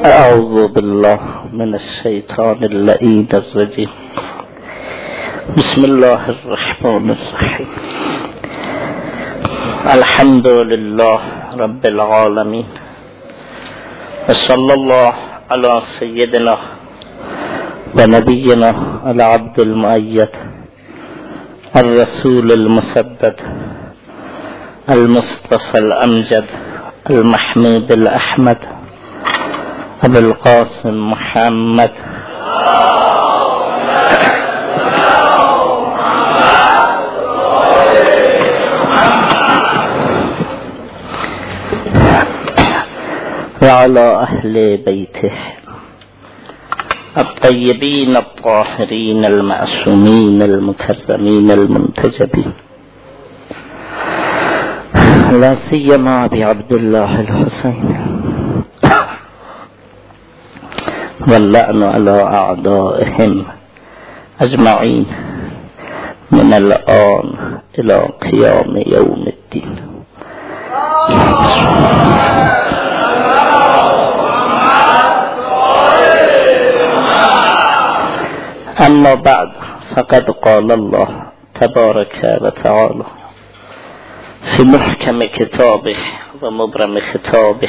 أعوذ بالله من الشيطان اللعين الرجيم. بسم الله الرحمن الرحيم. الحمد لله رب العالمين، وصلى الله على سيدنا ونبينا العبد المؤيد الرسول المسدد المصطفى الأمجد المحمود الأحمد أبو القاسم محمد وعلى أهل بيته الطيبين الطاهرين المعصومين المكرمين المنتجبين، لا سيما بعبد الله الحسين، واللعن على أعدائهم أجمعين من الآن إلى قيام يوم الدين. أما بعد، فقد قال الله تبارك وتعالى في محكم كتابه ومبرم خطابه: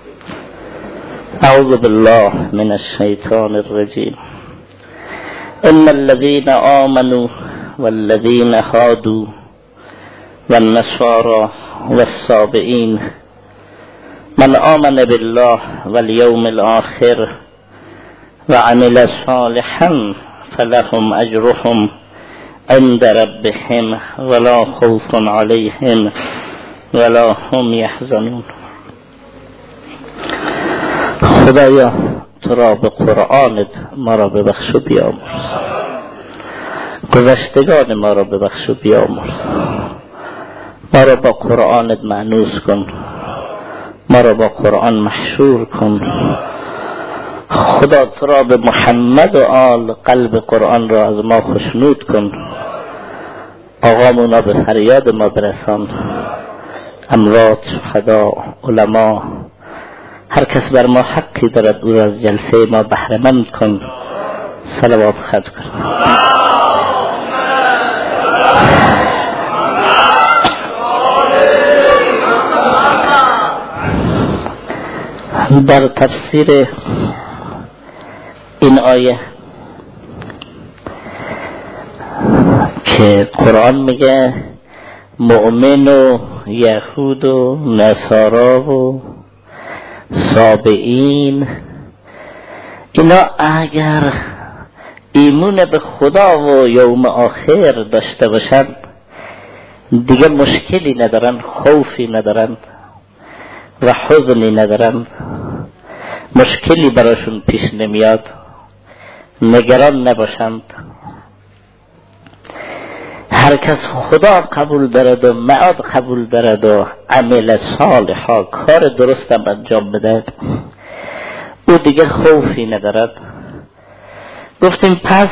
أعوذ بالله من الشيطان الرجيم. إن الذين آمنوا والذين هادوا والنصارى والصابئين من آمن بالله واليوم الآخر وعمل صالحا فلهم أجرهم عند ربهم ولا خوف عليهم ولا هم يحزنون. خدایا تو را به قرآنت ما را ببخش و بیامرز، گذشتگان ما را ببخش و بیامرز، ما را با قرآنت مأنوس کن، ما را با قرآن محشور کن. خدا تو را به محمد و آل قلب قرآن را از ما خوشنود کن. آقامونا به فریاد ما برسان، اموات، شهدا، علما، هر کس بر ما حقی دارد او را از جلسه ما بهره مند کن. صلوات خد کن. در تفسیر این آیه که قرآن میگه مؤمن و یهود و نصارا و صابئین، اینا اگر ایمان به خدا و یوم آخر داشته باشند دیگه مشکلی ندارن، خوفی ندارن و حزنی ندارن، مشکلی براشون پیش نمیاد، نگران نباشند. هر کس خدا قبول دارد و معاد قبول دارد و عمل صالحا، کار درست هم انجام بده، او دیگه خوفی ندارد. گفتیم پس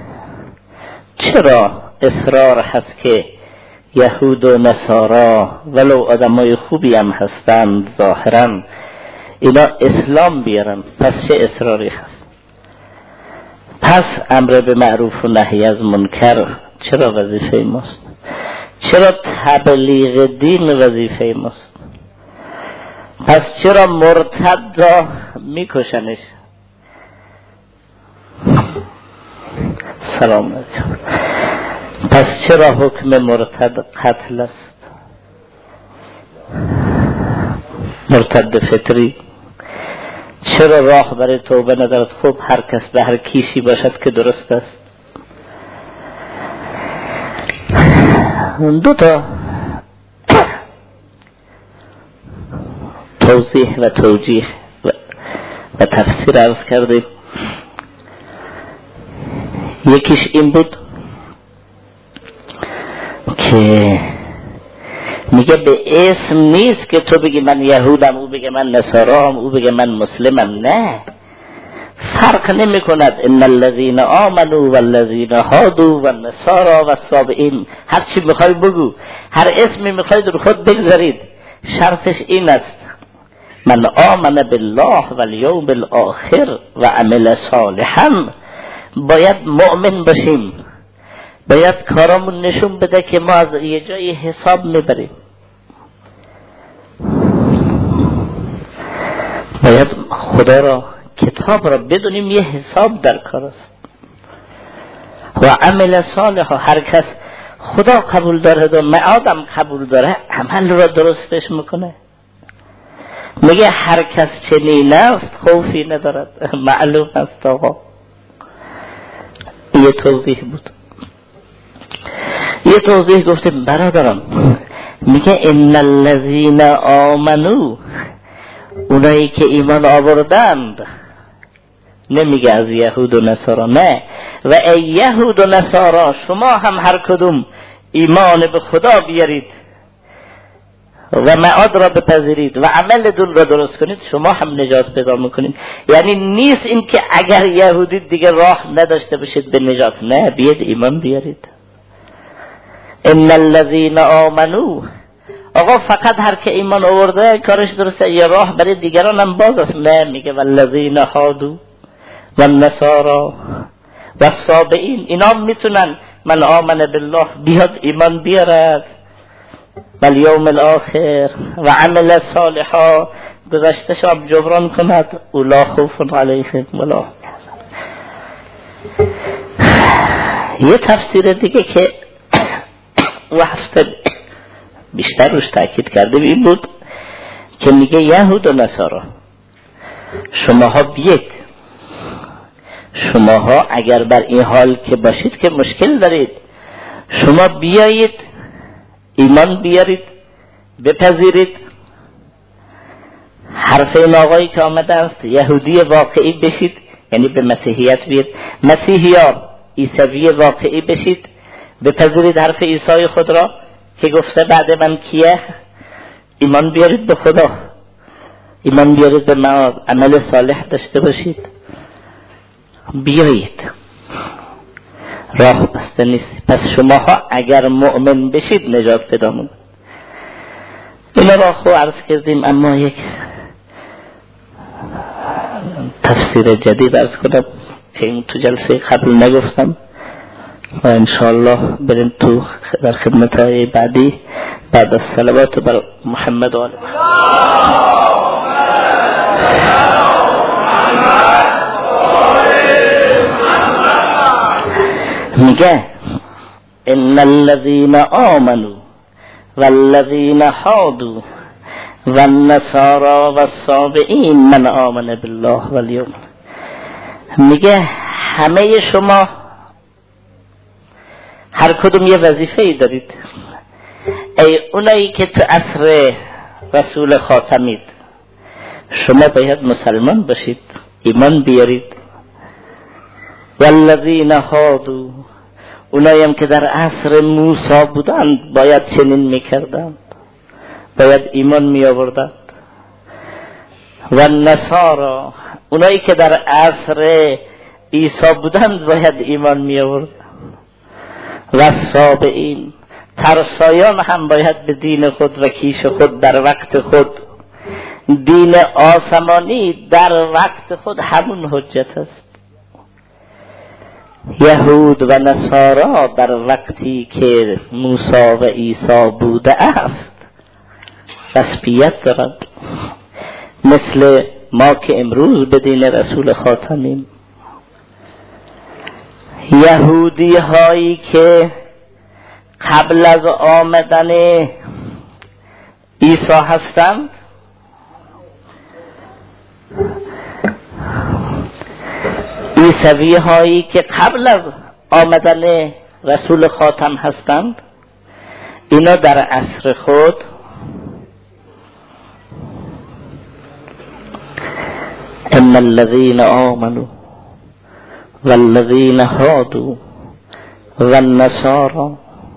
چرا اصرار هست که یهود و نصارا ولو آدمای خوبی هم هستند ظاهرا اینا اسلام بیارن؟ پس چه اصراری هست؟ پس امر به معروف و نهی از منکر چرا وظیفه ماست؟ چرا تبلیغ دین وظیفه ماست؟ پس چرا مرتد را میکشنش؟ سلام علیکم. پس چرا حکم مرتد قتل است؟ مرتد فطری. چرا راه برای توبه ندارد؟ خب هر کس به هر کیشی باشد که درست است. دو تا توضیح و توجیه و تفسیر عرض کردیم. یکیش این بود که میگه به اسم نیست که تو بگی من یهودم، او بگه من نصارام، او بگه من مسلمم. نه، فرق نمی کند. ان الذين آمنوا والذين هادوا والنصارى والصابئین، هر چی میخوای بگو، هر اسمی میخواید رو خود بگذارید، شرطش این است من آمن بالله و الیوم الاخر و عمل صالحا. باید مؤمن باشیم، باید کارامون نشون بده که ما از یه جای حساب میبریم، باید خدا را، کتاب را بدونیم یه حساب در کار است. و عمل صالح، هر کس خدا قبول داره و معادم قبول داره عمل را درستش میکنه. میگه هر کس چنین است خوفی ندارد. معلوم است آقا. یه توضیح بود. یه توضیح گفتیم برادران، میگه ان الذین آمنو، اونایی که ایمان آوردند، نمیگه از یهود و نصارا، نه، و ای یهود و نصارا شما هم هر کدوم ایمان به خدا بیارید و معاد را بپذیرید و عمل دل را درست کنید، شما هم نجات پیدا میکنید. یعنی نیست این که اگر یهودی دیگه راه نداشته باشید به نجات، نه، بیاد ایمان بیارید. ان الذین آمنو، آقا فقط هر که ایمان آورده کارش درسته، یه راه برای دیگران هم باز است. نه، میگه والذین هادو و النصارا و الصابئین، اینا میتونن من آمن بالله بیاد ایمان بیارد و الیوم الاخر و عمل صالحا، گذشته شب جبران کند، اولا خوف علیهم ولا. یه تفسیر دیگه که و هفته بیشتر روش تاکید کرده این بود که میگه یهود و نصارا شماها بیید، شماها اگر بر این حال که باشید که مشکل دارید، شما بیایید ایمان بیارید بپذیرید، حرف این آقایی که آمده است یهودی واقعی بشید، یعنی به مسیحیت بیاید، مسیحی یا عیسوی واقعی بشید، بپذیرید حرف عیسی خود را که گفته بعد من کیه، ایمان بیارید به خدا، ایمان بیارید به معاد، عمل صالح داشته باشید، بیایید، راه بسته نیست. پس شماها اگر مؤمن بشید نجات پیدا می‌کنید. اینا را خو عرض کردیم، اما یک تفسیر جدید عرض کنم که این تو جلسه قبل نگفتم و انشاءالله بریم تو در خدمت های بعدی بعد از صلوات بر محمد و آل میگه ان الذين آمنوا والذين هادوا والنصارى والصابئين من آمن بالله والیوم. میگه همه شما هر کدوم یه وظیفه ای دارید. ای اونایی که تو عصر رسول خاتمید، شما باید مسلمان باشید، ایمان بیارید. والذین هادوا، اونایی هم که در عصر موسی بودند باید چنین میکردند، باید ایمان می آوردند. و النصارا، اونایی که در عصر عیسی بودند باید ایمان می آوردند. و الصابئین، ترسایان هم باید به دین خود و کیش خود در وقت خود، دین آسمانی در وقت خود همون حجت است. یهود و نصارا در وقتی که موسی و عیسی بوده است رسمیت دارد، مثل ما که امروز به دین رسول خاتمیم. یهودی هایی که قبل از آمدن عیسی هستند، عیسوی هایی که قبل از آمدن رسول خاتم هستند، اینا در عصر خود ان الذين آمنوا والذين هادوا والنصارى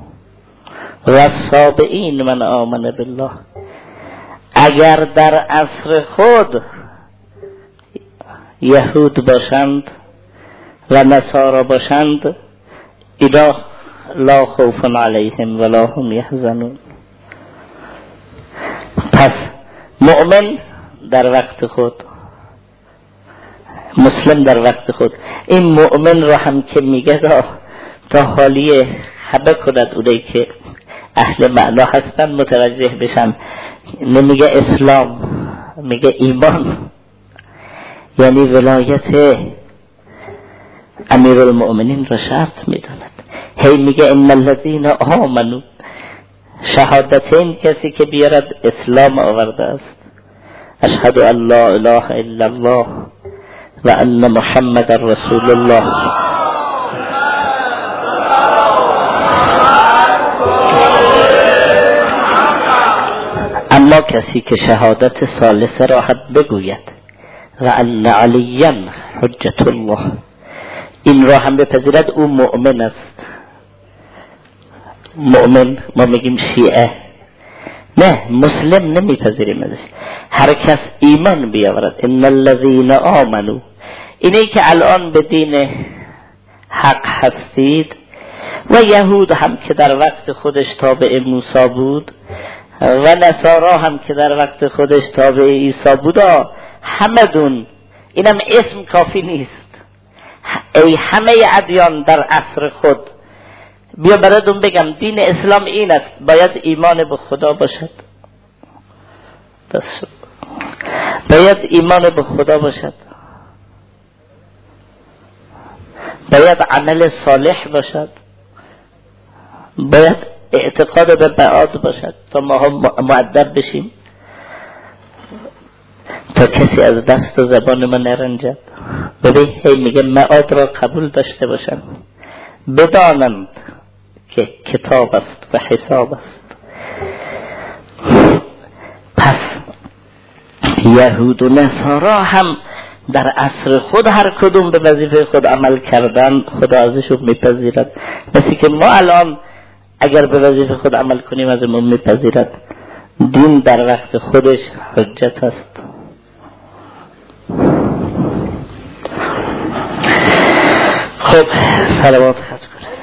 والصابئين من آمن بالله، اگر در عصر خود یهود باشند و نصارا باشند، اینا لا خوف علیهم ولا هم یحزنون. پس مؤمن در وقت خود، مسلم در وقت خود. این مؤمن رو هم که میگه تا حالی حبه کند اونایی که اهل معنا هستن متوجه بشن، نمیگه اسلام، میگه ایمان، یعنی ولایت امیرالمؤمنین رو شرط میداند. هی میگه ان الذین آمنوا، شهادتین کسی که بیارد اسلام آورده است، اشهد ان لا اله الا الله و ان محمد رسول الله. اما کسی که شهادت ثالثه را هم بگوید و ان علیا حجت الله، این را هم بپذیرد، او مؤمن است. مؤمن ما میگیم شیعه، نه مسلم نمیپذیریم ازش. هر کس ایمان بیاورد، ان الذین آمنوا، اینه که الان به دین حق هستید، و یهود هم که در وقت خودش تابع موسی بود و نصارا هم که در وقت خودش تابع عیسی بود، همدون، اینم اسم کافی نیست، ای همه ادیان در عصر خود، بیا براتون بگم دین اسلام این است، باید ایمان به خدا باشد، بس باید ایمان به خدا باشد، باید عمل صالح باشد، باید اعتقاد به بعاد باشد تا ما مؤدب بشیم، تا کسی از دست و زبان ما نرنجد. ببین هی میگه معاد را قبول داشته باشند، بدانند که کتاب است و حساب است. پس یهود و نصارا هم در عصر خود هر کدوم به وظیفه خود عمل کردن، خدا ازشون میپذیرد، مثل که ما الان اگر به وظیفه خود عمل کنیم ازمون میپذیرد. دین در وقت خودش حجت است. خب صلوات خط کنید.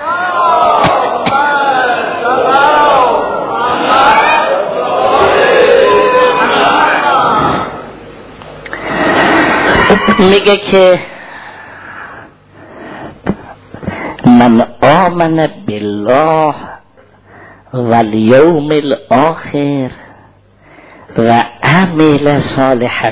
میگه که من آمن بالله و الیوم الاخر و عمل صالحا،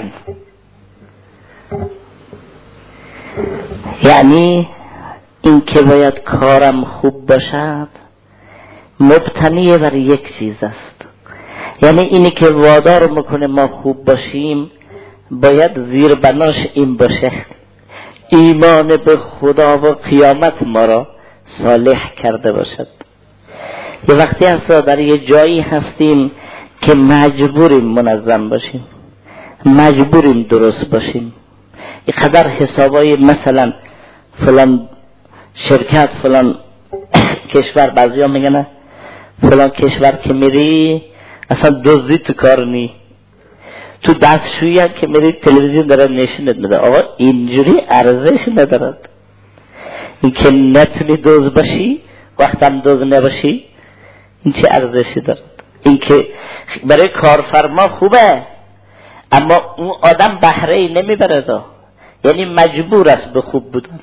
یعنی این که باید کارم خوب باشد مبتنی بر یک چیز است، یعنی اینی که وادار میکنه ما خوب باشیم باید زیر بناش این باشه ایمان به خدا و قیامت ما را صالح کرده باشد. یه وقتی هست در یه جایی هستیم که مجبوریم منظم باشیم، مجبوریم درست باشیم، این قدر حسابای مثلا فلان شرکت فلان کشور، بعضی ها میگن فلان کشور که میری اصلا دزدی تو کار نی، تو دستشویی هم که میری تلویزیون داره نشونت میده. آقا اینجوری ارزش ندارد، این که نتونی دوز باشی وقتم دوز نباشی این چه ارزشی دارد؟ این که برای کارفرما خوبه اما اون آدم بهره ای نمیبره، یعنی مجبور است به خوب بودن.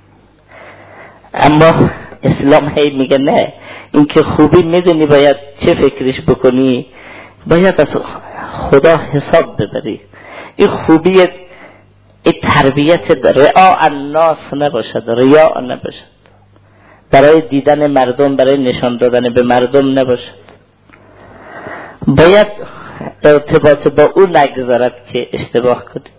اما اسلام هی میگه نه، این که خوبی میدونی باید چه فکرش بکنی، باید از خدا حساب ببری. این خوبی این تربیت رعا الناس نباشد، ریا نباشد، برای دیدن مردم، برای نشان دادن به مردم نباشد. باید ارتباط با اون نگذارد که اشتباه کنید.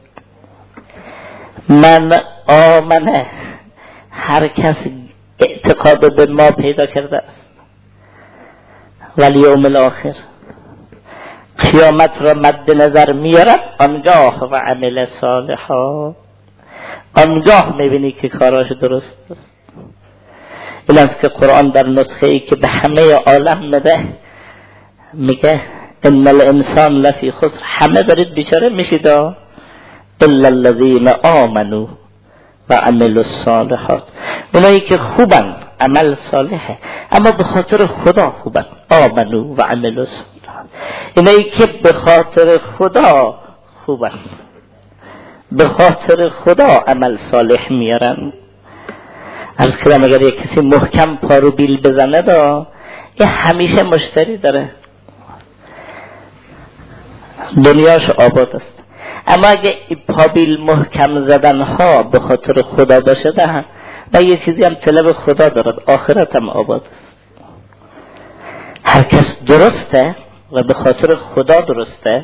من آمنه، هر کس اعتقاد به ما پیدا کرده است، ولی یوم الاخر قیامت را مد نظر میارد، آنگاه و عمل صالحا، آنگاه میبینی که کاراش درست است. این است که قرآن در نسخه ای که به همه عالم میده میگه ان الانسان لفی خسر، همه دارید بیچاره میشید الا الذین آمنوا و عملوا الصالحات، اونایی که خوبن عمل صالحه اما به خاطر خدا خوبن، آمنوا و عملوا الصالحات، اینایی که به خاطر خدا خوبن، به خاطر خدا عمل صالح میارن. عرض کردم اگر یک کسی محکم پارو بیل بزنه این همیشه مشتری داره، دنیاش آباد است. اما اگه پابیل محکم زدن ها به خاطر خدا باشه ده و یه چیزی هم طلب خدا دارد، آخرت هم آباد است. هر کس درسته و به خاطر خدا درسته.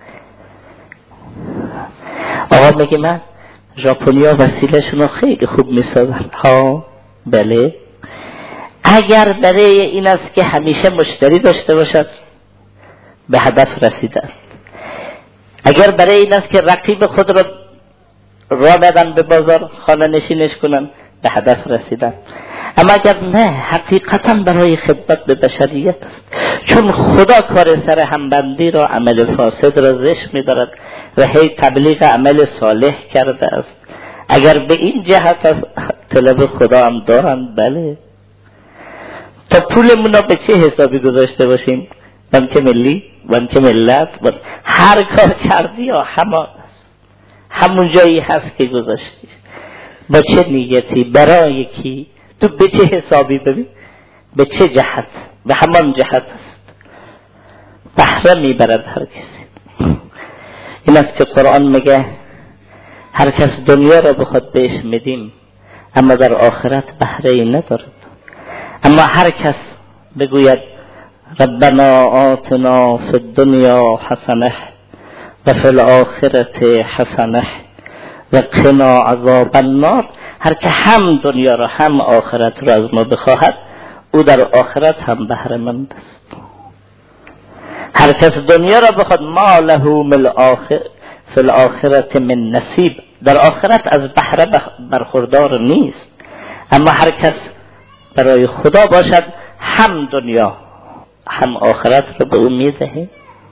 آقا میگه من ژاپنیا وسیله شونو خیلی خوب میسازن. ها بله، اگر برای این است که همیشه مشتری داشته باشد به هدف رسیده است. اگر برای این است که رقیب خود را بدن به بازار خانه نشینش کنن به هدف رسیدن. اما اگر نه، حقیقتا برای خدمت به بشریت است، چون خدا کار سر همبندی را، عمل فاسد را زشت می‌دارد و هی تبلیغ عمل صالح کرده است. اگر به این جهت است طلب خدا هم دارند، بله. تا پولمون را به چه حسابی گذاشته باشیم؟ بانک ملی، بانک ملت، هر کار کردی یا همون جایی هست که گذاشتی. با چه نیتی، برای کی، تو به چه حسابی، ببین به چه جهت، به همان جهت است. بهره میبرد هر کسی. این است که قرآن میگه هر کس دنیا را بخواد بهش میدیم اما در آخرت بهره ای ندارد. اما هر کس بگوید ربنا آتنا فی الدنیا حسنه و فی الاخرة حسنه و قنا عذاب النار، هر که هم دنیا را هم آخرت را از ما بخواهد او در آخرت هم بهره مند است. هر کس دنیا را بخواد ما له فی الاخرة من نصیب، در آخرت از بهره برخوردار نیست. اما هر کس برای خدا باشد هم دنیا هم آخرت را به او میدهه.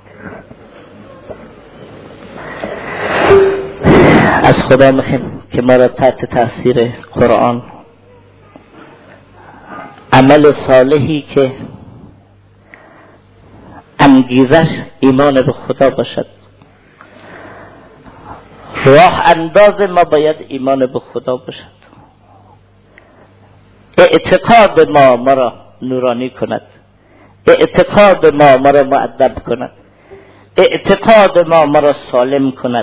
از خدا میخوایم که ما را تحت تاثیر قرآن عمل صالحی که انگیزش ایمان به خدا باشد، راه انداز ما باید ایمان به خدا باشد، اعتقاد ما را نورانی کند، اعتقاد ما را مؤدب کند، اعتقاد ما را سالم کند.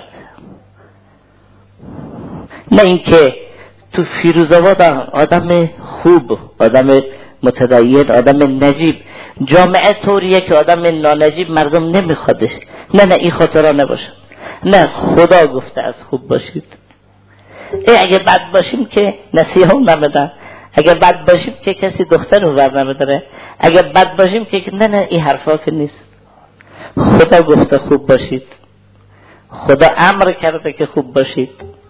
نه اینکه تو فیروزآباد آدم خوب، آدم متدین، آدم نجیب، جامعه طوریه که آدم نانجیب مردم نمیخوادش. نه این خاطرها نباشه. نه، خدا گفته از خوب باشید. اگه بد باشیم که نصیحه هم نمیدن، اگه بد باشیم که کسی دختر رو بر نمیداره، اگه بد باشیم که نه این حرفا که نیست. خدا گفته خوب باشید، خدا امر کرده که خوب باشید،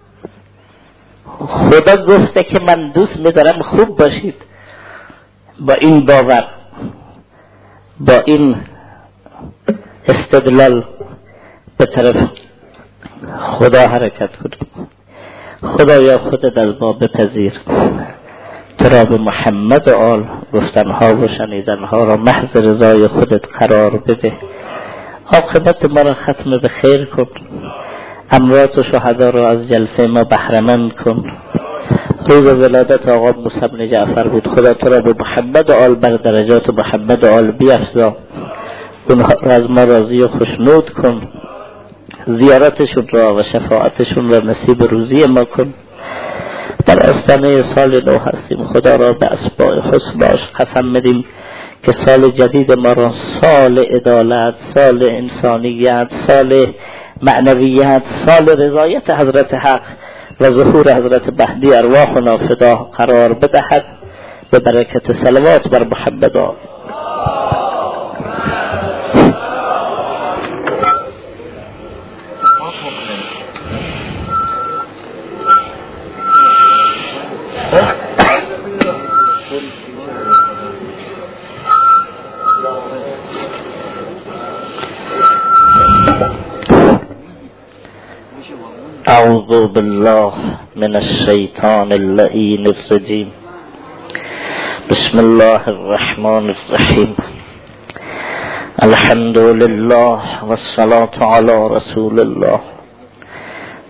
خدا گفته که من دوست می‌دارم خوب باشید. با این باور، با این استدلال به طرف خدا حرکت کنیم. خدایا خودت از ما بپذیر، تو را به محمد و آل گفتنها و شنیدنها را محض رضای خودت قرار بده. عاقبت ما را ختم به خیر کن، اموات و شهدا را از جلسه ما بهره‌مند کن. روز ولادت آقا موسی بن جعفر بود. خدا تو را به محمد و آل بر درجات محمد و آل بیفزا، اونها را از ما راضی و خوشنود کن، زیارتشون را و شفاعتشون را نصیب روزی ما کن. در آستانه سال نو هستیم، خدا را به اسماء حسناش قسم میدیم که سال جدید ما را سال عدالت، سال انسانیت، سال معنویت، سال رضایت حضرت حق و ظهور حضرت مهدی ارواحنا فدا قرار بدهد به برکت صلوات بر محمد. اعوذ بالله من الشیطان اللعین الرجیم. بسم الله الرحمن الرحیم. الحمد لله والصلاة على رسول الله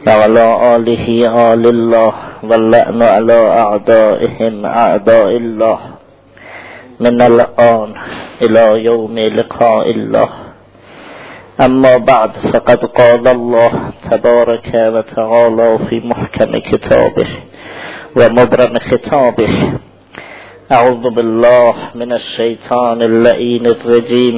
وعلى آله آل الله واللعن على أعدائهم أعداء الله من الآن إلى يوم لقاء الله. أما بعد، فقد قال الله تبارك وتعالى في محكم كتابه ومبرم خطابه: أعوذ بالله من الشيطان اللعين الرجيم.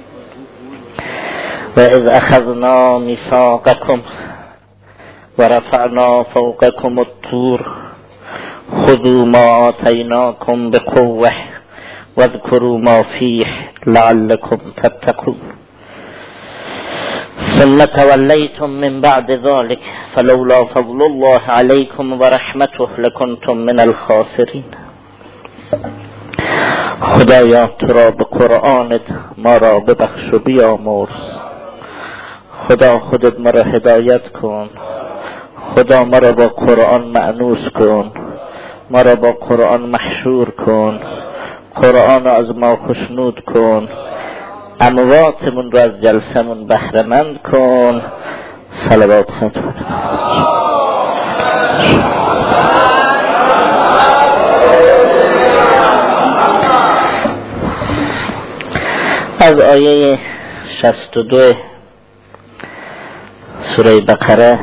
وإذ أخذنا ميثاقكم ورفعنا فوقكم الطور خذوا ما آتيناكم بقوة واذكروا ما فيه لعلكم تتقون. ثم توليتم من بعد ذلك فلولا فضل الله عليكم ورحمته لكنتم من الخاسرين. خدایا تو را به قرآنت ما را ببخش و بیامرز. خدا خودت ما را هدایت کن. خدا ما را با قرآن مأنوس کن. ما را با قرآن محشور کن. قرآن را از ما خوشنود کن. امواتمون را از جلسمون بهره‌مند کن. صلوات ختم. از آیه 62 سوره بقره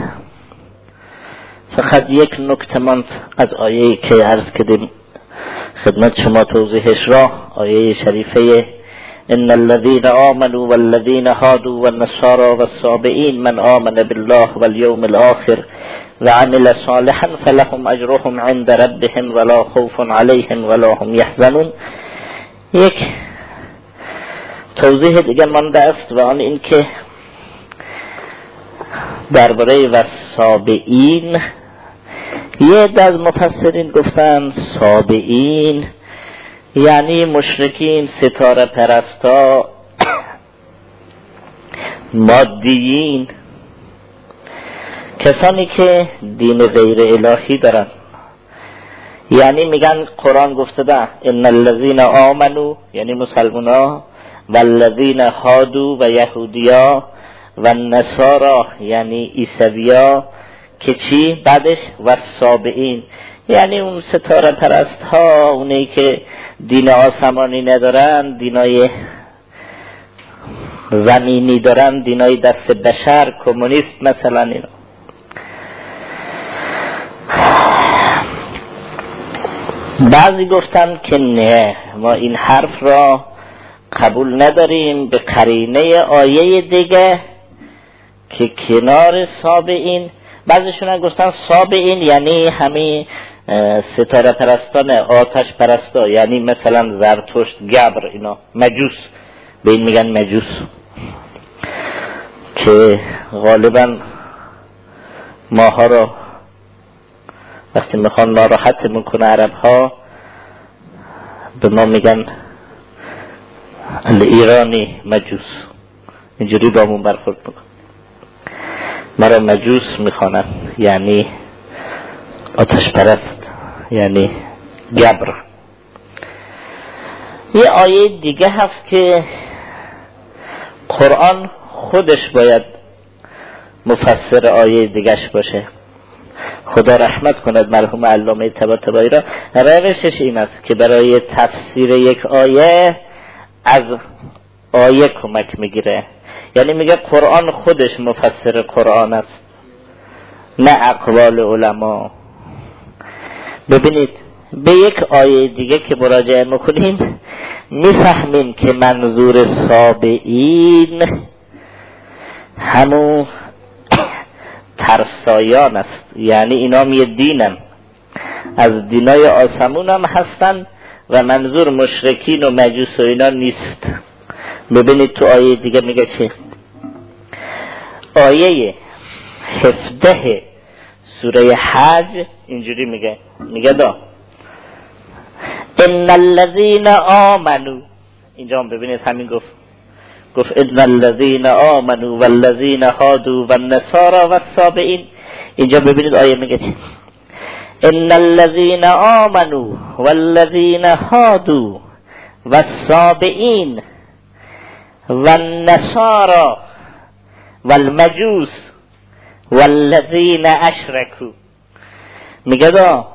فقط یک نکته ماند از آیه‌ای که عرض کردیم خدمت شما توضیحش را. آیه شریفه ان الذين آمنوا والذين هادوا والنصارى والصابئين من آمن بالله واليوم الآخر وعمل صالحا فلهم اجرهم عند ربهم ولا خوف عليهم ولا هم يحزنون. یک توضیح دیگر مانده است و آن این که درباره والصابئین یه عده از مفسرین گفتن صابئین یعنی مشرکین، ستاره پرستا، مادیین، کسانی که دین غیر الهی دارن. یعنی میگن قرآن گفته ده ان الذين آمنوا یعنی مسلمونا و الذين هادوا و یهودیا و النصارى یعنی عیسویا که چی بعدش و صابئین یعنی اون ستاره پرست ها، اونایی که دین آسمانی ندارن، دینای زمینی دارن، دینای دست بشر، کمونیست مثلا. اینا بعضی گفتن که نه، ما این حرف را قبول نداریم به قرینه آیه دیگه که کنار صابئین. بعضیشون هم گفتن صابئین یعنی همین ستاره پرستان، آتش پرستا، یعنی مثلا زرتشت، گبر، اینا مجوس، به این میگن مجوس، که غالبا ماها را وقتی میخوان ناراحت میکنه عرب ها به ما میگن ایرانی مجوس، اینجوری با همون برخورد میکن. ما را مجوس میخوانن یعنی آتش پرست، یعنی گبر. یه آیه دیگه هست که قرآن خودش باید مفسر آیه دیگهش باشه. خدا رحمت کند مرحوم علامه طباطبایی را. روشش این است که برای تفسیر یک آیه از آیه کمک میگیره. یعنی میگه قرآن خودش مفسر قرآن است، نه اقوال علما. ببینید به یک آیه دیگه که مراجعه میکنیم میفهمیم که منظور صابئین همون ترسایان است. یعنی اینا یه دینن، از دینای آسمون هم هستن و منظور مشرکین و مجوس و اینا نیست. ببینید تو آیه دیگه میگه چه؟ آیه 17 سوره حج اینجوری میگه دا ان الذين آمنوا. اینجا هم ببینید همین گفت ان الذين آمنوا والذين هادوا والنصارى والصابئين. اینجا ببینید آیه میگه چی؟ ان الذين آمنوا والذين هادوا والصابئين والنصارى والمجوس والذین اشرکوا، میگه دا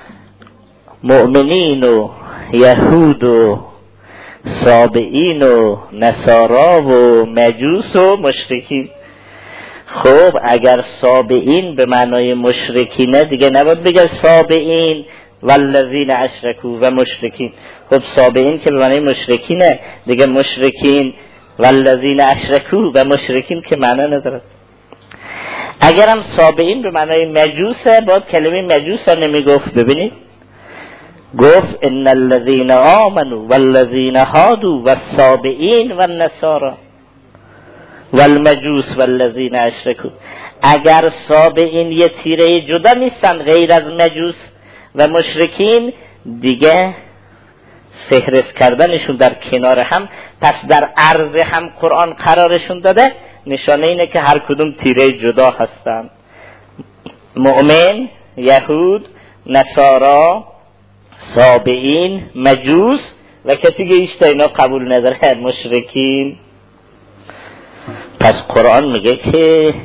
مؤمنین و یهود و سابئین و نصارا و مجوس و مشرکین. خب اگر سابئین به معنای مشرکینه دیگه نباید بگه سابئین والذین اشرکوا و مشرکین. خب سابئین که به معنای مشرکینه دیگه، مشرکین والذین اشرکوا و مشرکین که معنا نداره. اگرم سابئین به معنای مجوسه باید کلمه مجوس ها نمیگفت. ببینید گفت ان الذین آمنوا والذین هادوا والسابئین والنصارى والمجوس والذین اشرکوا. اگر سابئین یه تیره جدا نیستن غیر از مجوس و مشرکین، دیگه فهرست کردنشون در کنار هم، پس در عرض هم قرآن قرارشون داده، نشانه اینه که هر کدوم تیره جدا هستن. مؤمن، یهود، نصارا، سابئین، مجوس و کسی که ایشتا اینا قبول نداره مشرکین. پس قرآن میگه که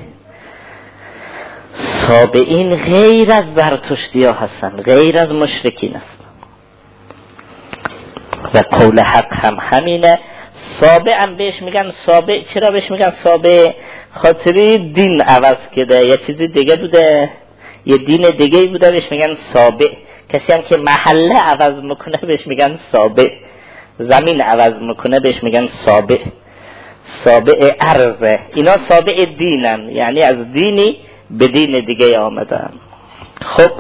سابئین غیر از زرتشتی ها هستن، غیر از مشرکین هستن. و قول حق هم همینه. سابع هم بهش میگن سابع. چرا بهش میگن سابع؟ خاطری دین عوض کرده، یه چیزی دیگه بوده، یه دین دیگه بوده، بهش میگن سابع. کسی هم که محله عوض میکنه بهش میگن سابع. زمین عوض میکنه بهش میگن سابع. سابع ارضه. اینا سابع دینن، یعنی از دینی به دین دیگه آمدن. خب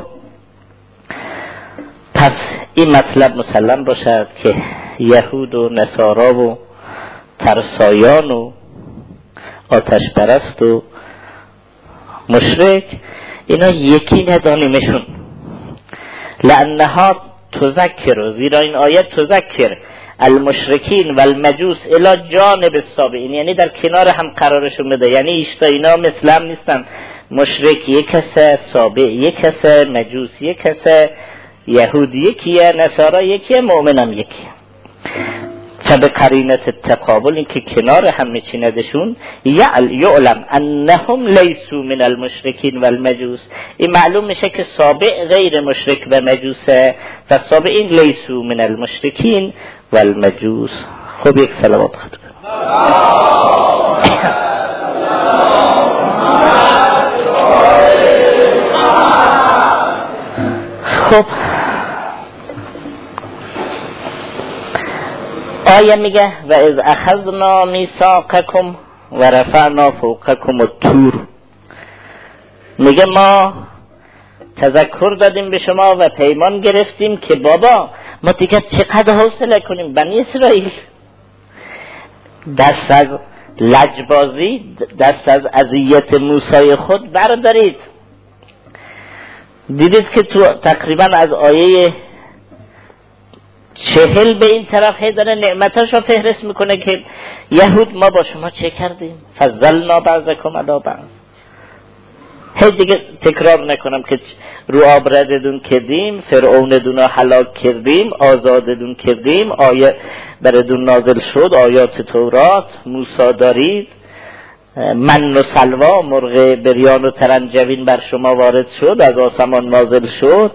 پس این مطلب مسلم باشد که یهود و نصارا و ترسایان و آتش پرست و مشرک اینا یکی ندانیمشون. لانها تذکر، زیرا این آیت تذکر المشرکین و المجوس الی جانب السابئین، یعنی در کنار هم قرارشون بده. یعنی ایشتا اینا مثل هم نیستن، مشرک یک کسه، سابع یک کسه، مجوس یک کسه، یهود یکیه، نصارا یکیه، مؤمن هم یکیه. فبقرینت التقابل، این که کنار هم میچیندشون، یعلم انهم لیسوا من المشرکین و المجوس، این معلوم میشه که سابع غیر مشرک و مجوسه و سابعین لیسوا من المشرکین و المجوس. خب یک صلوات خود خب آیه میگه و اذ اخذنا میثاقکم و رفعنا فوقکم الطور، میگه ما تذکر دادیم به شما و پیمان گرفتیم که بابا ما دیگه چقدر حوصله کنیم. بنی اسرائیل دست از لجبازی، دست از اذیت موسی خود بردارید. دیدید که تو تقریبا از آیه 40 به این طرف داره نعمتاشو فهرست میکنه که یهود ما با شما چه کردیم، فضلنا بعضکم علی بعض. دیگه تکرار نکنم که رو آب رددون کردیم، فرعون دون هلاک کردیم، آزاددون کردیم، آیه بردون نازل شد، آیات تورات، موسی دارید، من و سلوا مرغ بریان و ترنجبین بر شما وارد شد، از آسمان نازل شد،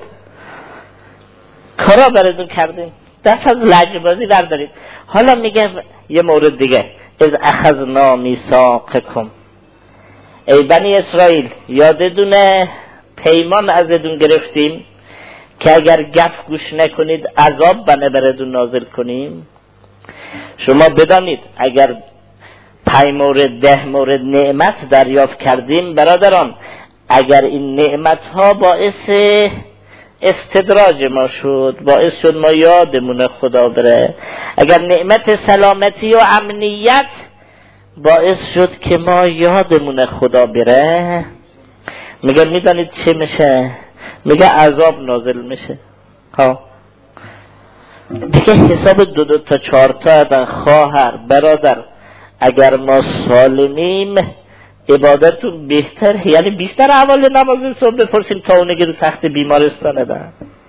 کارا بردون کردیم، دست از لجبازی بردارید. حالا میگه یه مورد دیگه، از اخذنا میثاقکم، ای بنی اسرائیل یادتونه پیمان ازتون گرفتیم که اگر گف گوش نکنید عذاب بردون نازل کنیم. شما بدانید اگر 5 مورد 10 مورد نعمت دریافت کردیم برادران، اگر این نعمت ها باعث استدراج ما شد، باعث شد ما یادمون خدا بره، اگر نعمت سلامتی و امنیت باعث شد که ما یادمون خدا بره، میگه میدانید چه میشه؟ میگه عذاب نازل میشه. ها دیگه حساب 2 تا 4 تا خواهر برادر، اگر ما سالمیم عبادتون بهتر، یعنی بیشتر اول نماز صبح بپرسیم تا اونه که تخت بیمارستانه ده،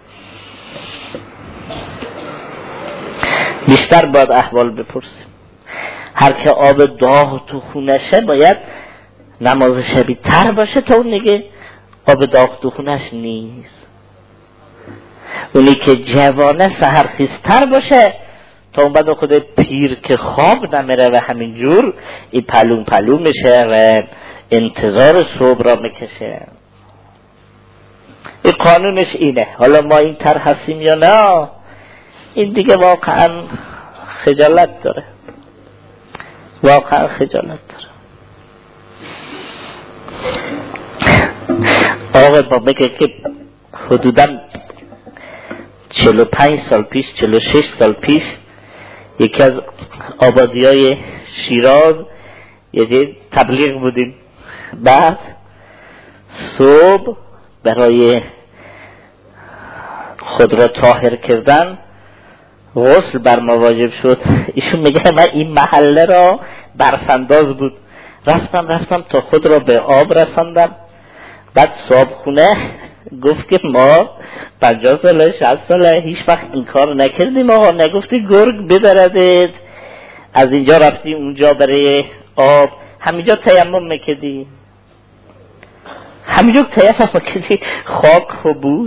بیشتر باید احوال بپرسیم. هر که آب داغ تو خونشه باید نماز شبی تر باشه تا اون نگه آب داغ تو خونش نیست. اونی که جوانه سحرخیزتر باشه تا اون بعد خود پیر که خواب نمیره و همینجور این پلون میشه و انتظار صبح را میکشه. این قانونش اینه. حالا ما این تر هستیم یا نه، این دیگه واقعا خجالت داره، واقعا خجالت داره. آقا با بگه که حدوداً 45 سال پیش 46 سال پیش یکی از آبادیای شیراز یه جای تبلیغ بودیم. بعد صبح برای خود را طاهر کردن غسل بر ما واجب شد. ایشون میگه من این محله را برفانداز بود، رفتم تا خود را به آب رساندم. بعد صاحب خونه گفت که ما 50 ساله 60 ساله هیچ وقت این کار نکردیم آقا، نگفتی گرگ ببردت از اینجا رفتی اونجا برای آب، همینجا تیمم میکردی، همینجا تیمم میکردی، خاک خوب بود.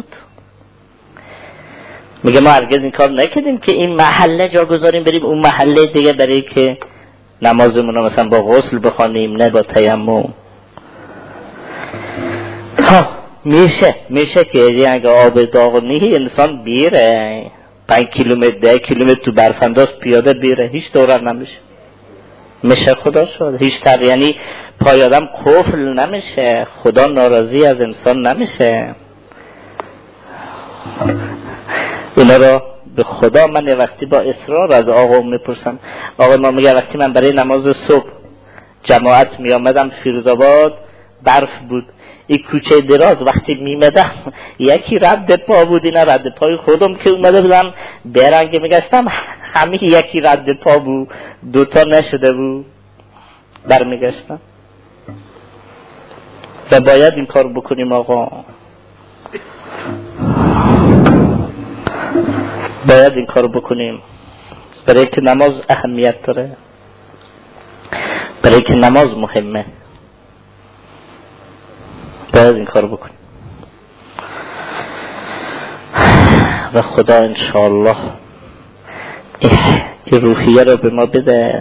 میگه ما هرگز این کار نکردیم که این محله جا گذاریم بریم اون محله دیگه برای که نمازمون رو مثلا با غسل بخوانیم نه با تیمم. میشه که اگه آب داغ نیه انسان بیره 5 کیلومتر 10 کیلومتر تو برفانداز پیاده بیره، هیچ دوران نمیشه. میشه خدا شد هیچ تر، یعنی پای آدم قفل نمیشه، خدا ناراضی از انسان نمیشه. اینا رو به خدا من وقتی با اصرار از آقا میپرسم. آقا ما میگه وقتی من برای نماز صبح جماعت میامدم فیروزآباد برف بود، این کوچه دراز وقتی میمدم یکی رد پا بود، اینا رد پای خودم که اومده بودم برنگ میگشتم همه یکی رد پا بود، دوتا نشده بود برمیگشتم. و باید این کار بکنیم آقا، باید این کار بکنیم، برای که نماز اهمیت داره، برای که نماز مهمه، باید این کار بکنیم. و خدا انشاءالله این روحیه رو به ما بده،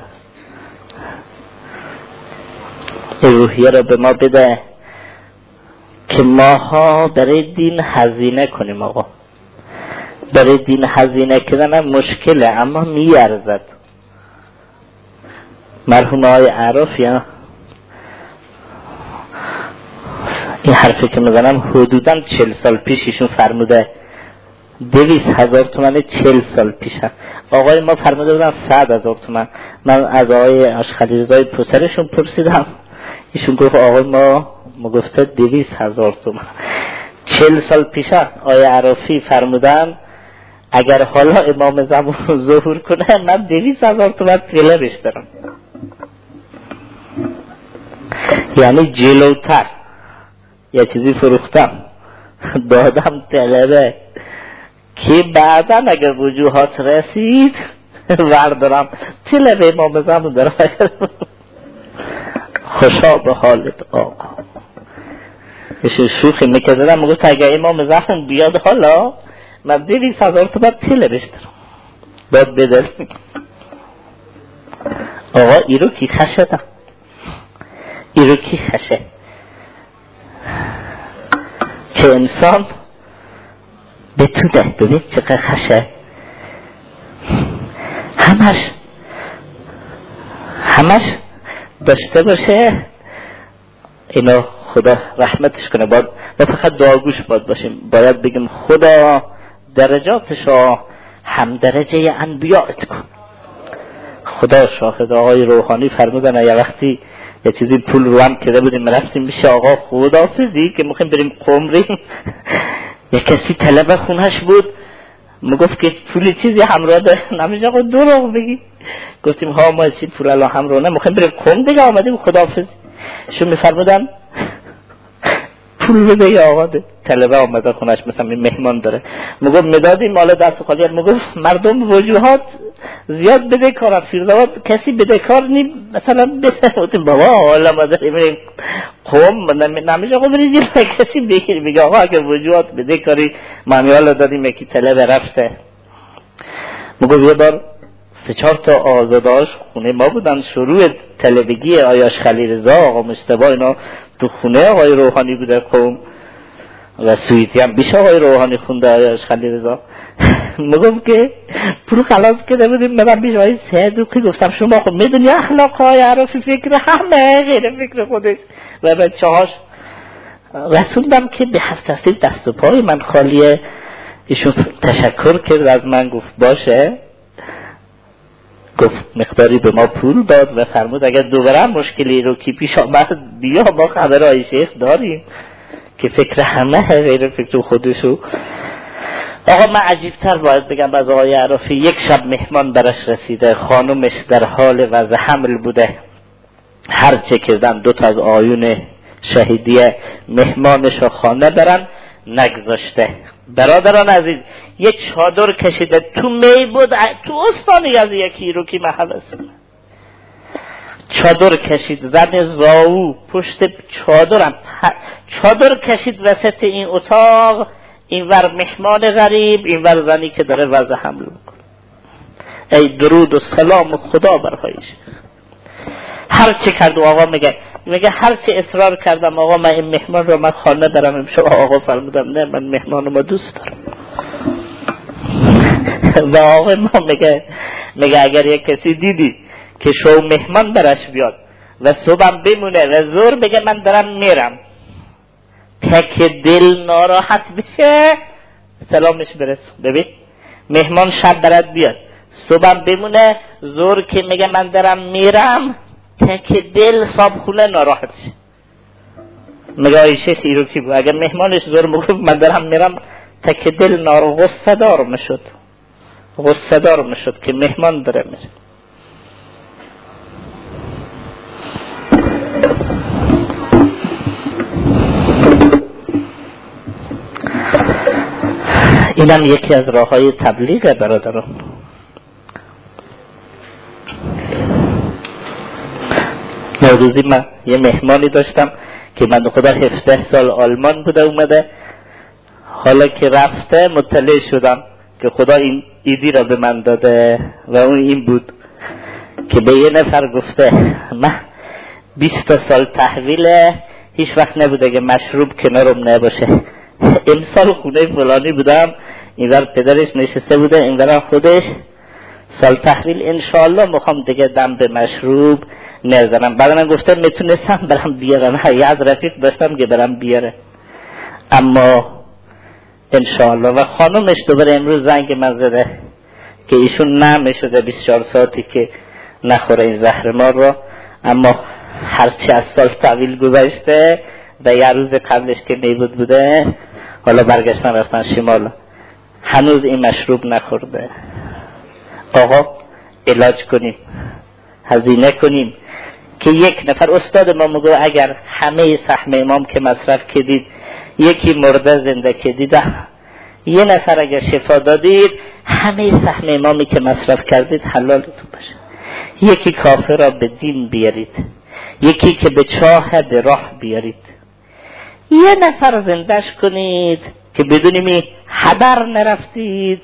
این روحیه رو به ما بده که ماها برای دین هزینه کنیم. آقا برای دین هزینه کردن مشکله اما میارزد. مرحوم آقای عرف یا این حرفی که میزنم حدوداً 40 سال پیش ایشون فرموده 200,000 تومان 40 سال پیشه. آقای ما فرموده بودن 100,000 تومان. من از آقای اشخلی رضای پسرشون پرسیدم، ایشون گفت آقای ما گفته 200,000 تومان. 40 سال پیشه آقای عرفی فرمودن اگر حالا امام زمان ظهور کنه من 200,000 تومان پله بهش برم. یعنی جلوتر یه چیزی فروختم دادم طلبه که بعدا اگر وجوهات رسید وردارم طلبه امام زمان دارم. خوشا به حالت آقا. ایشون شوخی میکردم میگفت اگر امام زمان بیاد حالا من 200,000 تومان طلبش دارم باید بداریم. آقا ایرو کی خشدم، ایرو کی خشه که انسان بتونه ببین چقدر خشه همش داشته باشه. اینو خدا رحمتش کنه. باید فقط دعاگوش باید باشیم، باید بگیم خدا درجاتشو هم درجه انبیاءت کن. خدا شاهد. آقای روحانی فرمودن یه وقتی یه چیزی پول رو هم کرده بودیم رفتیم میشه آقا خداحافظی که میخوایم بریم قمریم. یه کسی طلب خونش بود میگفت که پولی چیزی همراه داشت، نمیشه آقا دروغ بگی. گفتیم ها ما چی پول الان همراه نه میخوایم بریم قم دیگه آمدیم خداحافظی. شون میفرمودن پول بده یا آقا طلبه آمده خونش مثلا مهمان داره. میگفت مدادی مال دست خالی. میگفت مردم وجوهات زیاد بده کار فیروزآباد کسی بده کار نیم مثلا بسه بابا حالا ما داریم قوم نمیشه آقا برید کسی بگیر بگه آقا اگه وجود بده کاری مانیالا دادیم یکی طلب رفته. مگه یه بار 3-4 تا آزاداش خونه ما بودن، شروع طلبگی آیاش خلیرضا آقا مصطفی اینا تو خونه آقای روحانی بوده قوم و سویتی هم بیش آقای روحانی خونده آیاش خلیرضا. میگم که پول خلاص کرده بودیم من بیش آقای سید که گفتم شما خب میدونی اخلاقهای عرفی فکر همه غیر فکر خودش و بچه‌هاش رسوندم که به هفته دست و پای من خالیه. ایشون تشکر کرد از من، گفت باشه، گفت مقداری به ما پول داد و فرمود اگر دوباره مشکلی رو که پیش آمد بیا ما خبرهای شیخ داریم که فکر همه غیر فکر خودشو. آقا من عجیبتر باید بگم از آقای عرفی، یک شب مهمان برش رسیده، خانومش در حال وضع حمل بوده، هر چه کردن 2 تا از آیون شهیدیه مهمانش رو خانه برن نگذاشته. برادران عزیز یک چادر کشیده تو می بود تو استانی از یکی رو که محل است، چادر کشید زن زاو پشت چادر کشید وسط این اتاق، این ور مهمان غریب این ور زنی که داره وضع حمل میکنه. ای درود و سلام خدا برایش. هر چه کرد آقا میگه هر چه اصرار کردم آقا من این مهمان رو من خانه دارم امشب، آقا فرمودم نه من مهمان ما دوست دارم. و آقا ما میگه اگر یک کسی دیدی که شو مهمان برش بیاد و صبحم بمونه و زور بگه من دارم میرم، تک دل ناراحت بشه سلامش برس. ببین مهمان شب برات بیاد صبحم بمونه زور که میگه من دارم میرم، تک دل صاحب خونه ناراحت شه. میگه آی شیخ ایرو کی بود اگر مهمانش زور میگفت من دارم میرم تک دل غصه دار میشد که مهمان داره میره. اینم یکی از راههای تبلیغ برادران. نوروزی من یه مهمانی داشتم که من خدا 17 سال آلمان بوده اومده، حالا که رفته مطلع شدم که خدا این ایدی را به من داده و اون این بود که به یه نفر گفته من 20 سال تحویل هیچ وقت نبوده که مشروب کنارم نباشه. امسال خونه فلانی بودم، اینور پدرش نشسته بوده اینور خودش، سال تحویل انشاءالله میخوام دیگه دم به مشروب نزنم. بعد من گفتم میتونستم برم بیارم، یه از رفیق داشتم که برم بیاره، اما انشاءالله. و خانومش دوباره امروز زنگ من زده که ایشون نعمه شده 24 ساعتی که نخوره این زهر مار رو، اما هرچی از سال تحویل گذاشته و یه روز قبلش که نیبود بوده حالا برگشتن رفتن شمال، هنوز این مشروب نخورده. آقا علاج کنیم، هزینه کنیم که یک نفر استاد ما میگه اگر همه سهم امام که مصرف کردید یکی مرده زنده کردید، یه نفر اگر شفا دادید همه سهم امامی که مصرف کردید حلالتون باشه. یکی کافر را به دین بیارید، یکی که به چاه به راه بیارید، یه نفر زندش کنید که بدونیم حبر نرفتید.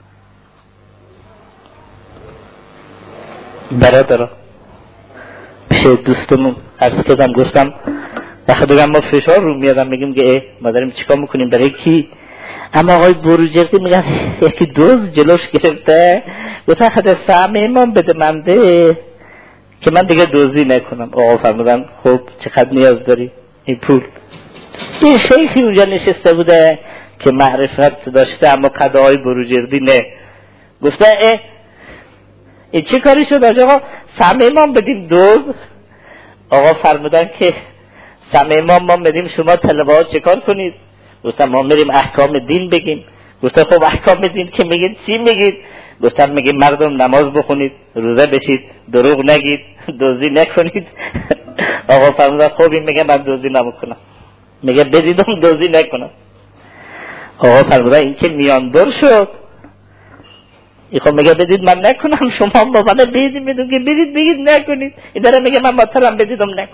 برادر پیش دوستمون عرض کردم، گفتم وقتی ما فشار رو میادم میگیم که ما داریم چیکار میکنیم برای کی، اما آقای بروجردی میگن یکی دوز جلوش گرفته گفت خود سهم امام بده من ده که من دیگه دوزی نکنم. آقا فرمودن خب چقدر نیاز داری این پول؟ یه شیخی اونجا نشسته بوده که معرفت داشته اما قضاهای بروجردی نه، گفته این چه کاری شد آقا سهم امام بدیم دوز؟ آقا فرمودن که سهم امام ما بدیم شما طلبه ها چه کار کنید؟ گفتم ما میریم احکام دین بگیم. گفتم خب احکام دین که میگید چی میگید؟ گفتم میگیم مردم نماز بخونید، روزه بشید، دروغ نگید، دزدی نکنید. آقا فرمودن خب این میگه من دزدی نمیکنم، میگه بدیدم دزدی نکنم. آقا فرمودن این که میاندار شد. این خب میگه بدید من نکنم، شما با من بدید میدون که بدید بگید نکنید. این داره میگه من مطلب بدیدم نکن.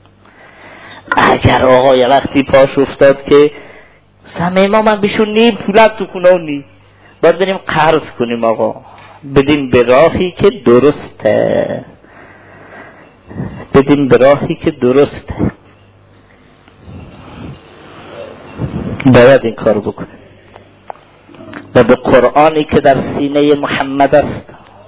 اگر آقا یه وقتی پاش افتاد که سمه ما من بشون نیم پولت تو خونه نیم، باید بریم قرض کنیم آقا، بدیم به راهی که درسته، بدیم به راهی که درسته، باید این کار بکنیم و به قرآنی که در سینه محمد است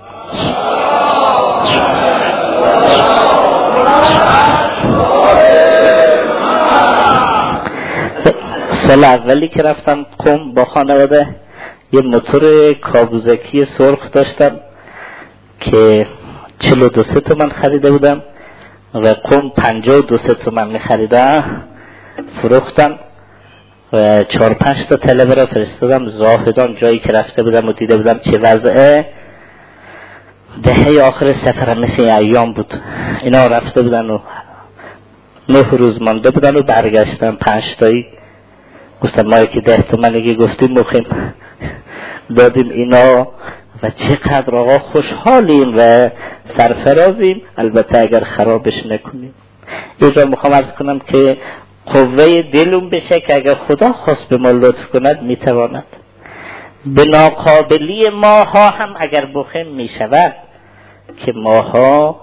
سال اولی که رفتم قم با خانواده یه موتور کابوزکی سرخ داشتم که 42 تومن خریده بودم و قم 52 تومن می خریدم، فروختم و 4-5 تا طلبه را فرستادم زاهدان، جایی که رفته بودم و دیده بودم چه وضعه. دهه آخر سفرم مثل ایام بود، اینا رفته بودن و 9 روز مانده بودن و برگشتن 5 تایی. گفتم ما که 10 تومنگی گفتیم مخیم دادیم اینا و چقدر آقا خوشحالیم و سرفرازیم، البته اگر خرابش نکنیم. این را میخوام عرض کنم که قوه دلون بشه که اگر خدا خواست به ما لطف کند میتواند. به ناقابلی ماها هم اگر بخیم میشود که ماها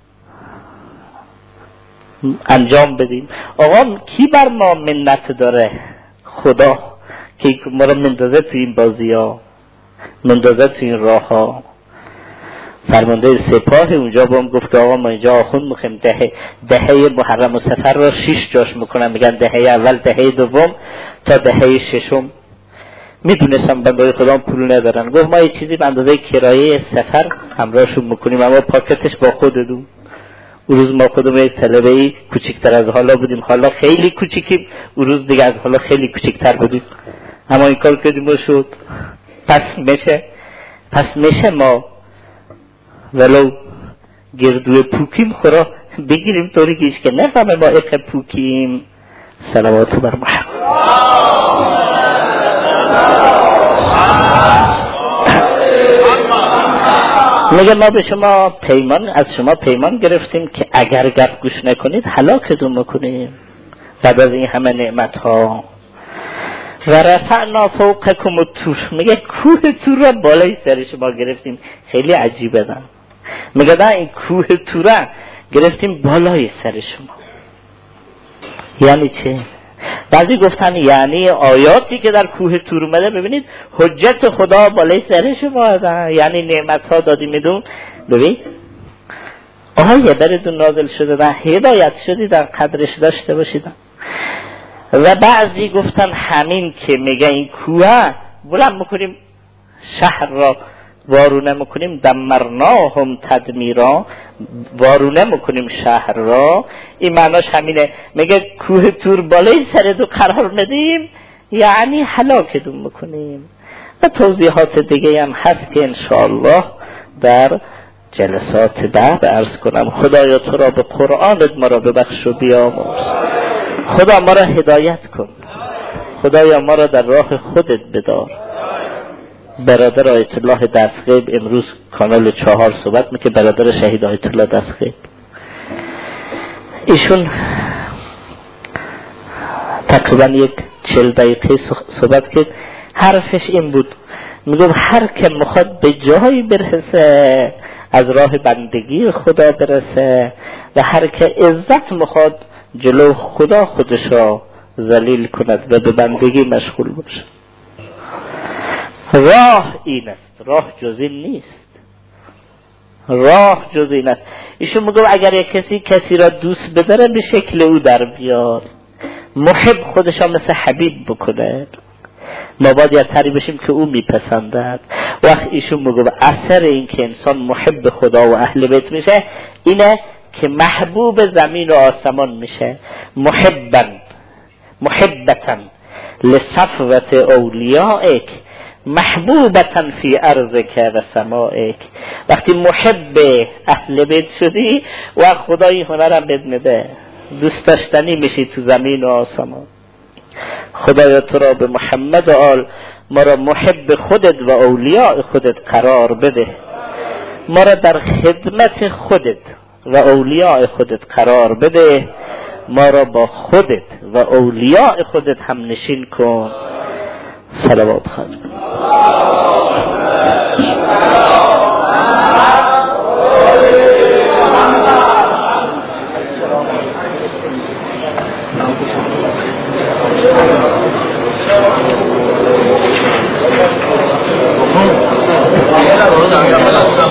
انجام بدیم. آقا کی بر ما منت داره؟ خدا که ما رو مندازه تو این بازی ها، مندازه تو این راه ها. فرمانده سپاه اونجا با هم گفت آقا ما اینجا آخوند میخویم دهه محرم و سفر را 6 جاش میکنن، میگن دهه اول، دهه دوم تا دهه ششم. میدونستم بندای خدا پول ندارن. گفت ما یه چیزی به اندازه کرایه سفر همراهشون میکنیم، اما پاکتش با خودتون. اون روز ما خودمون یک طلبه‌ای کوچکتر از حالا بودیم، حالا خیلی کوچیکیم، اون روز دیگه از حالا خیلی کوچکتر بودیم، اما این کار کردیم و شد. پس میشه ما ولو گردوی پوکیم خورا بگیریم طوری که ایش که نفهمه ما اقه پوکیم. صلوات بر محمد. میگه ما به شما پیمان، از شما پیمان گرفتیم که اگر گپ گوش نکنید هلاکتون میکنیم بعد از این همه نعمت ها. و رفعنا فوقکم الطور، میگه کوه طور را بالای سر شما گرفتیم. خیلی عجیبه نه؟ میگه نه این کوه طور را گرفتیم بالای سر شما. یعنی چه؟ بعضی گفتن یعنی آیاتی که در کوه طور اومده، ببینید حجت خدا بالای سر شما، یعنی نعمت ها دادی میدون. ببین آیه براتون نازل شده و هدایت شدید در قدرش داشته باشید. و بعضی گفتن همین که میگه این کوه بلند میکنیم شهر را وارونه میکنیم، دمرناهم تدمیرا، وارونه میکنیم شهر را. این معناش همینه، میگه کوه طور بالای سر دو قرار ندیم یعنی هلاکتون میکنیم. و توضیحات دیگه هم هست که انشاءالله در جلسات بعد عرض کنم. خدایا تو را به قرآنت ما را ببخش و بیامرز. خدا ما را هدایت کن، خدایا ما را در راه خودت بدار. برادر آیت الله دستغیب امروز کانال 4 صحبت میکنه، برادر شهید آیت الله دستغیب، ایشون تقریبا یک 40 دقیقه صحبت کرد. حرفش این بود، میگم هر که میخواد به جایی برسه از راه بندگی خدا برسه و هر که عزت میخواد جلو خدا خودش را ذلیل کند و به بندگی مشغول باشه. راه این است، راه جز این نیست، راه جز این است. ایشون میگه اگر یک کسی را دوست بداره به شکل او در بیار، محب خودش را مثل حبیب بکنه. ما باید یادتری بشیم که او میپسندد. وقت ایشون میگه اثر این که انسان محب خدا و اهل بیت میشه اینه که محبوب زمین و آسمان میشه. محبتن لصفوت اولیائک محبوبتن فی ارضک و سمائک. وقتی محب اهل بیت شدی و خدای هنرم بد میده، دوست داشتنی میشی تو زمین و آسمان. خدایا تو را به محمد و آل ما را محب خودت و اولیاء خودت قرار بده، ما را در خدمت خودت و اولیاء خودت قرار بده، ما را با خودت و اولیاء خودت هم نشین کن. صلوات خواهد. Gracias.